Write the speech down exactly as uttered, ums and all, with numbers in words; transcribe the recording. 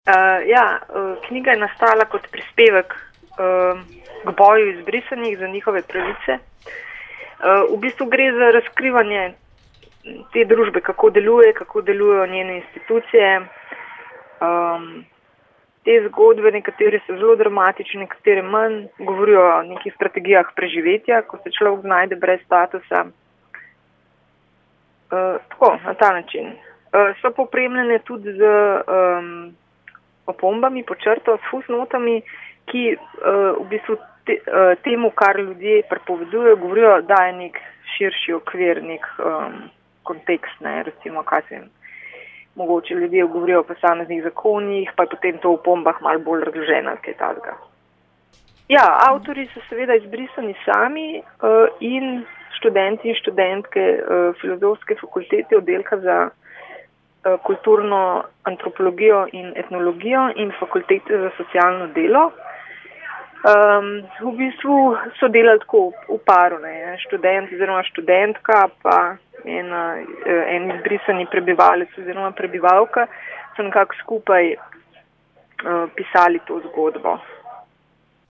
Uh, ja, uh, knjiga je nastala kot prispevek uh, k boju izbrisanih za njihove pravice. Uh, v bistvu gre za razkrivanje te družbe, kako deluje, kako delujejo njene institucije. Um, te zgodbe, nekatere so zelo dramatične, nekatere manj, govorijo o nekih strategijah preživetja, ko se človek znajde brez statusa. Uh, tako, na ta način. Uh, so popremljene tudi z um, opombami, počrto, s fusnotami, ki uh, v bistvu te, uh, temu, kar ljudje prepovedujejo, govorijo, da je nek širši okvir, nek um, kontekst, ne, recimo, kaj se jim mogoče ljudje govorijo o posameznih zakonih, pa je potem to v opombah malo bolj razloženo, kaj takega. Ja, avtori so seveda izbrisani sami uh, in študenti in študentke uh, filozofske fakultete oddelka za kulturno antropologijo in etnologijo in fakultete za socialno delo. Um, v bistvu so delali tako v paru, ne, študent oziroma študentka, pa ena, en izbrisani prebivalec oziroma prebivalka so nekako skupaj uh, pisali to zgodbo.